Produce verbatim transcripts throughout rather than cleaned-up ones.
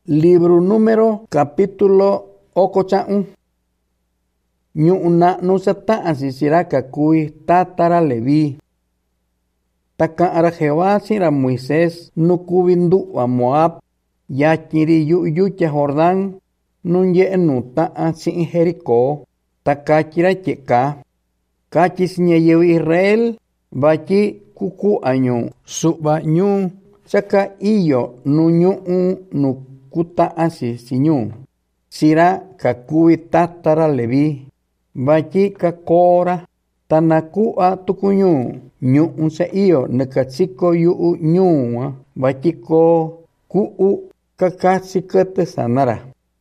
Libro número capítulo okochaun. Ñu'una nusata sisiraka kui tatara Leví. Taka'ara Jehová sira Moisés nukubindu a Moab. Yakiri yu yucha Jordán nunye nuta'a sin Jericó. Takachira cheka. Kachis ñayewi Israel bachi kuku añu suba ñu saka iyo nuñu'u nukuta'a si siñu. Sira kakui tatara Leví. Bachi kakora tanaku'a tukuñu ñu'u sa iyo nakatsiko yu'u ñu'a bachi ko ku'u kakatsikete sanara.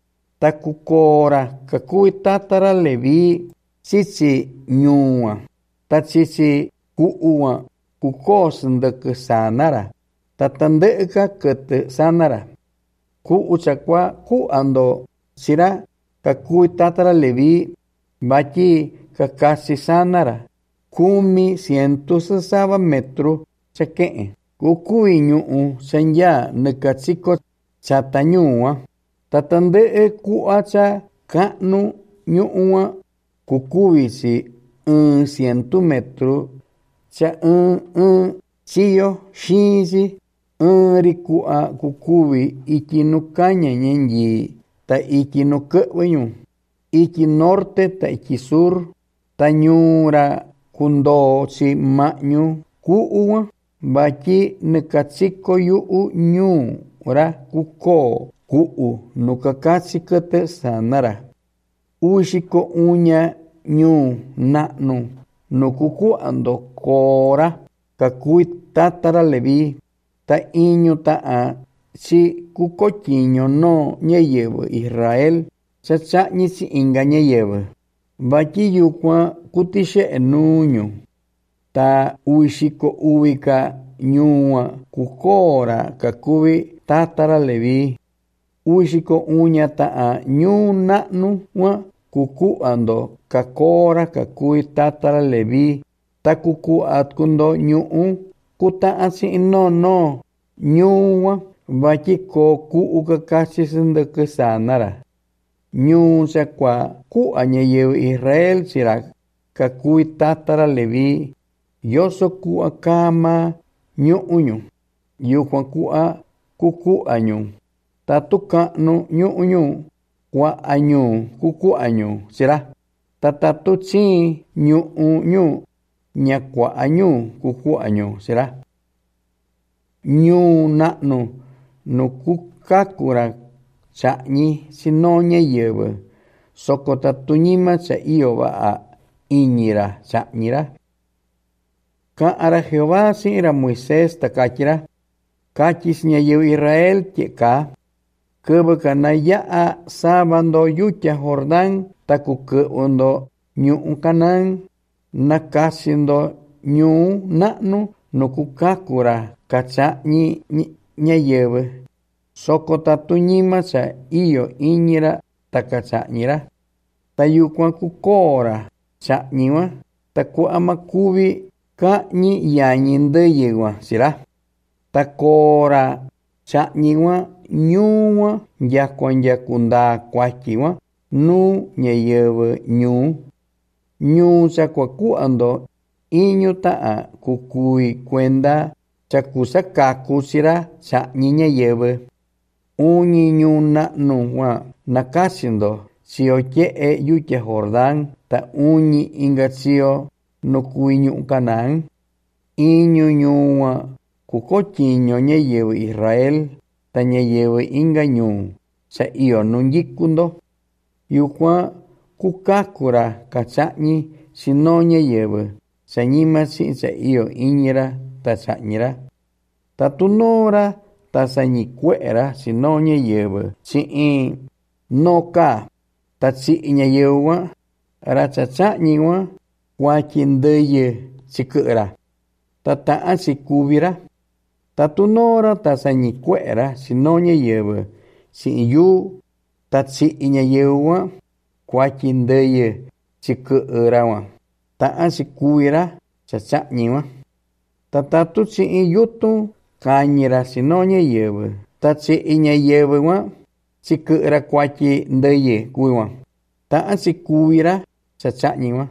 Takukora kakui tatara Leví sisi ñu'a tatsisi ku'u'a kukos ndeke sanara tatandeka kete sanara. Ku'u chakwa ku'ando sira kakui tatara Leví bachi kakasi sanara kumi ciento sasava metro chake'e kukui ñu'u sanya nekatsiko chatañu'a tatande'e ku'a cha ka'nu ñu'u'a kukui si un ciento metro cha un un chiyo xinsi un riku'a kukui iki nukaña ñenyi ta iki nuke'weñu iki norte ta iki sur ta ñura kundo si ma'ñu ku'u'a bachi nekatsiko yu'u ñu'ra kuko ku'u nukakatsikete sanara. Uxiko uña ñu na'nu nukuku'ando kora kakui tatara Leví ta iñu ta'a si kukotyiño no ñayeve Israel chacha'ñi si inga ñayeve bachi yukua kutixe'e nuñu ta uxiko uwika ñu'a kukora kakui tatara Leví. Uxiko uña ta'a ñu na'nu'a kuku'ando kakora kakui tatara Leví ta kuku'a kundo ñu'u kuta'a si no no ñu'a bachi ko ku'u kakasi sindeke sanara. Ñu sakua ku'a ñayewe Israel sira kakui tatara Leví yoso ku'a kama ñu'uñu yukua ku'a kuku'añu tatu ka'nu ñu'uñu kua'añu kuku'añu sira tatatu tsi ñu'uñu ñakua'añu kuku'añu sira. Ñu na'nu nukukakura cha'ñi sino ñayeve soko tatuñima cha iyo va'a iñira cha'ñira. Ka'ara Jehová sira Moisés takachira kachis ñayewe Israel tyeka kebe kana ya'a sabando yucha Jordán takuke'undo ñu'u Kanán nakasindo ñu na'nu nukukakura kacha'ñi ñayewe soko tatuñima cha iyo iñira takacha'ñira tayukua kukora cha'ñiwa taku'a makuvi ka'ñi yañi ndeyewa sira takora cha'ñiwa ñu'ua yakua yakunda kuatyiwa nu ñayewe ñu ñu chakua ku'ando iñu ta'a kukui kuenda chakusakaku sira cha'ñi ñayewe. Uñi ñu na'nu'a nakasindo sio tye'e yucha Jordán ta uñi inga sio nukui ñu'u Kanán. Iñu ñu'a kukotyiño ñayewe Israel ta ñayewe inga ñu sa iyo nunyikundo yukua kukakura kacha'ñi sino ñayewe sañima si sa iyo iñira ta cha'ñira tatunora ta sañikue'era sino ñayewe si'in noka ta tsi'i ñayewe ra chacha'ñiwa kuatyi ndeye chike'era ta ta'a sikuvira tatunora ta sañikue'era sino ñayewe si'in yu ta tsi'i ñayewe kuatyi ndeye chike'erawa ta'a sikuvira chacha'ñiwa tatatu tsi'i yutun kañira sino ñayewe ta tsi'i ñayewe wa sikɨ'ra kuatyi ndɨyɨ kuvi kuan ta'an sikuvi‑ra cha cha'ñi kuan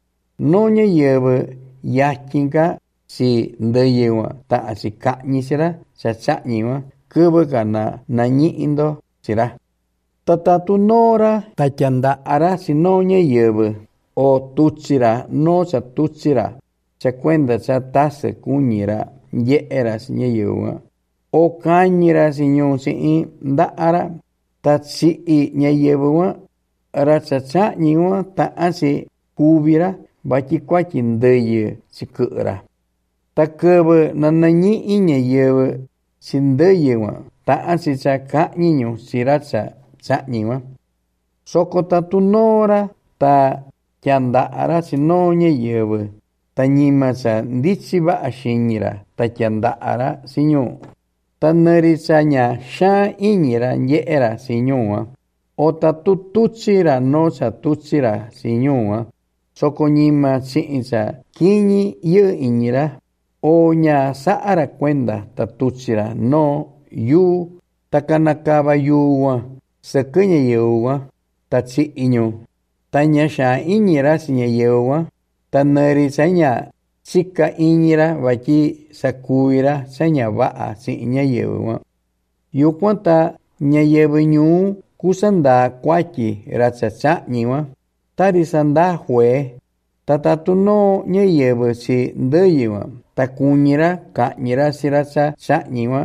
noo ñayɨvɨ yatyin‑ka chi ndɨyɨ kuan ta'an sika'ñi chi‑ra cha cha'ñi kuan kɨvɨ ka na nañi'i‑ndo chi‑ra ta tatu noo‑ra ta tyanda'a‑ra chi noo ñayɨvɨ o tuchi‑ra noo cha tuchi‑ra cha kuenda cha tasɨ kuñi‑ra ndye'e‑ra chi ñayɨvɨ kuan o kañi‑ra chiñu chi'in nda'a‑ra ta chi'i ñayɨvɨ kuan ra cha cha'ñi kuan ta'an chi kuvi‑ra vatyi kuatyi ndɨyɨ chikɨ'ɨ‑ra ta kɨvɨ nanañi'i ñayɨvɨ chi ndɨyɨ kuan ta'an chi cha ka'ñi‑ñu chi ra cha cha'ñi kuan soko tatu noo‑ra ta tyanda'a‑ra chi noo ñayɨvɨ ta ñima cha ndichi va'a xiñi‑ra ta tyanda'a‑ra chi ñu ta nɨri cha ña xaan iñi‑ra ndye'e‑ra chi ñu kuan o tatu tuchi‑ra noo cha tuchi‑ra chi ñu kuan soko ñima chi'in cha kiñi yɨ'ɨ iñi‑ra o ña sa'a‑ra kuenda ta tuchi‑ra noo yuu ta kanakava yuu kuan sɨkɨ ñayɨvɨ kuan ta chi'i‑ñu ta ña xaan iñi‑ra chi ñayɨvɨ kuan ta nɨri cha ña chika iñi‑ra vatyi sakuvi‑ra cha ña va'a chi'in ñayɨvɨ kuan yukuan ta ñayɨvɨ ñuu kusandaa kuatyi ra cha cha'ñi kuan tari sandaa juee ta tatu noo ñayɨvɨ chi ndɨyɨ kuan ta kuñi‑ra ka'ñi‑ra chi ra cha cha'ñi kuan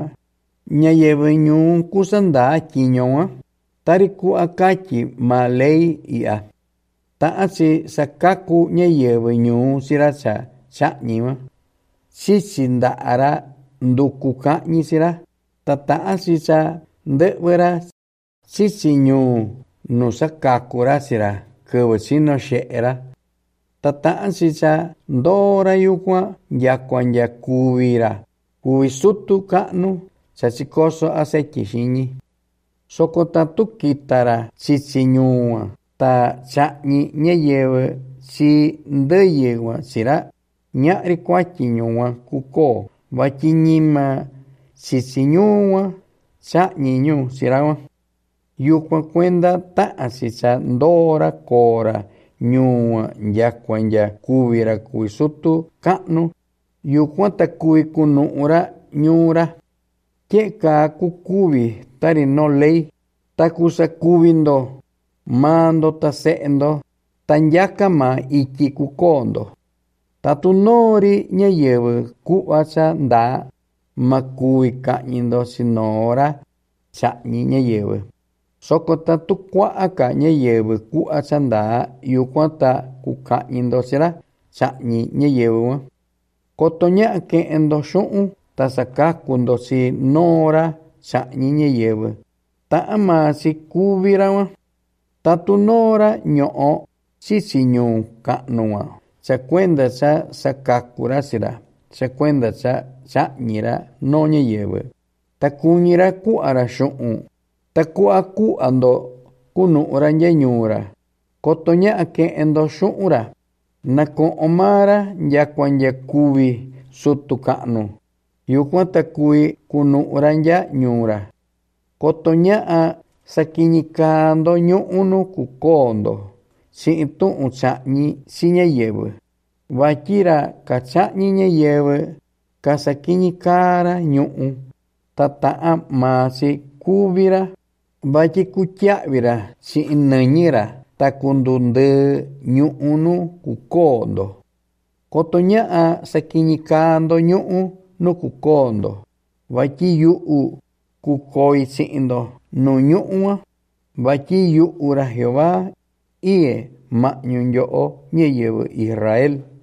ñayɨvɨ ñuu kusandaa tyiño kuan tari ku'va katyi maa ley i'ya ta'an chi sakaku ñayɨvɨ ñuu chi ra cha cha'ñi kuan chichi nda'a‑ra nduku ka'ñi chi‑ra ta ta'an chi cha ndɨ'vɨ‑ra chichi ñuu nu sakaku‑ra chi‑ra kɨvɨ chino xe'e‑ra ta ta'an chi cha ndoo‑ra yukuan ndyakuan ndya kuvi‑ra kuvi sutu ka'nu cha chikoso asetyi xiñi soko tatu kita‑ra chichi ñuu kuan ta cha'ñi ñayɨvɨ chi ndɨyɨ kuan chi‑ra ña'ri kuatyi ñukuan kukoo vatyi ñima chichi ñuu kuan cha'ñi‑ñu chi‑ra kuan yukuan kuenda ta'an chi cha ndoo‑ra koo‑ra ñuu kuan ndyakuan ndya kuvi‑ra kuvi sutu ka'nu yukuan ta kuvi kunu'u‑ra ñuu‑ra tye'e kaa kukuvi tari noo ley ta kusakuvi‑ndo maa‑ndo ta se'e‑ndo ta ndyaka maa ityi kukoo‑ndo tatu noo‑ri ñayɨvɨ ku'va cha ndaa ma kuvi ka'ñi‑ndo chi noo‑ra cha'ñi ñayɨvɨ soko tatu kua'a‑ka ñayɨvɨ ku'va cha ndaa yukuan ta kuka'ñi‑ndo chi‑ra cha'ñi ñayɨvɨ kuan koto ña'a ke'en‑ndo xu'un ta sakaku‑ndo chi noo‑ra cha'ñi ñayɨvɨ ta'an maa chi kuvi‑ra kuan tatu noo‑ra ño'o chichi ñuu ka'nu kuan cha kuenda cha sakaku‑ra chi‑ra cha kuenda cha cha'ñi‑ra noo ñayɨvɨ ta kuñi‑ra ku'a‑ra xu'un ta ku'va ku'a‑ndo kunu'u‑ra ndya ñuu‑ra koto ña'a ke'en‑ndo xu'un‑ra na ko'on maa‑ra ndyakuan ndya kuvi sutu ka'nu yukuan ta kuvi kunu'u‑ra ndya ñuu‑ra koto ña'a sakiñi kaa‑ndo ñu'u nu kukoo‑ndo chi'in tu'un cha'ñi chi ñayɨvɨ vatyi ra kacha'ñi ñayɨvɨ kasakiñi kaa‑ra ñu'u ta ta'an maa chi kuvi‑ra vatyi kutya'vi‑ra chi'in nɨñɨ‑ra ta kundu ndɨɨ ñu'u nu kukoo‑ndo koto ña'a sakiñi kaa‑ndo ñu'u nu kukoo‑ndo vatyi yu'u kukoi chi'in‑ndo nu ñu'u kuan vatyi yu'u ra Jehová ие ma'ñu nyo'o ñayɨvɨ Israel.